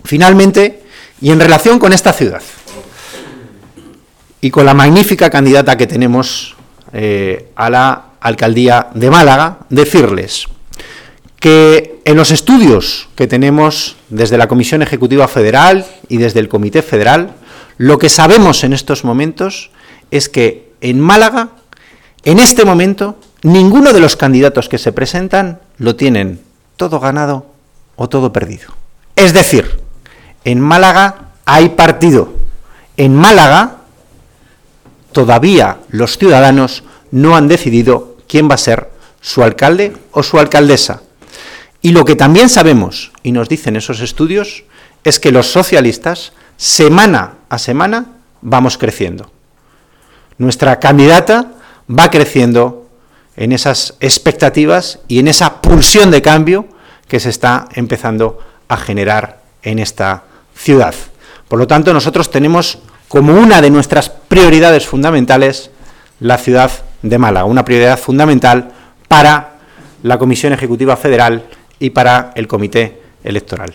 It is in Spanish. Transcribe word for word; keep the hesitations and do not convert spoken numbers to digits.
Finalmente, y en relación con esta ciudad, y con la magnífica candidata que tenemos eh, a la alcaldía de Málaga, decirles que en los estudios que tenemos desde la Comisión Ejecutiva Federal y desde el Comité Federal, lo que sabemos en estos momentos es que en Málaga, en este momento, ninguno de los candidatos que se presentan lo tienen todo ganado o todo perdido. Es decir, en Málaga hay partido. En Málaga todavía los ciudadanos no han decidido quién va a ser su alcalde o su alcaldesa. Y lo que también sabemos, y nos dicen esos estudios, es que los socialistas, semana a semana, vamos creciendo. Nuestra candidata va creciendo en esas expectativas y en esa pulsión de cambio que se está empezando a generar en esta ciudad. Por lo tanto, nosotros tenemos como una de nuestras prioridades fundamentales la ciudad de Málaga, una prioridad fundamental para la Comisión Ejecutiva Federal y para el Comité Electoral.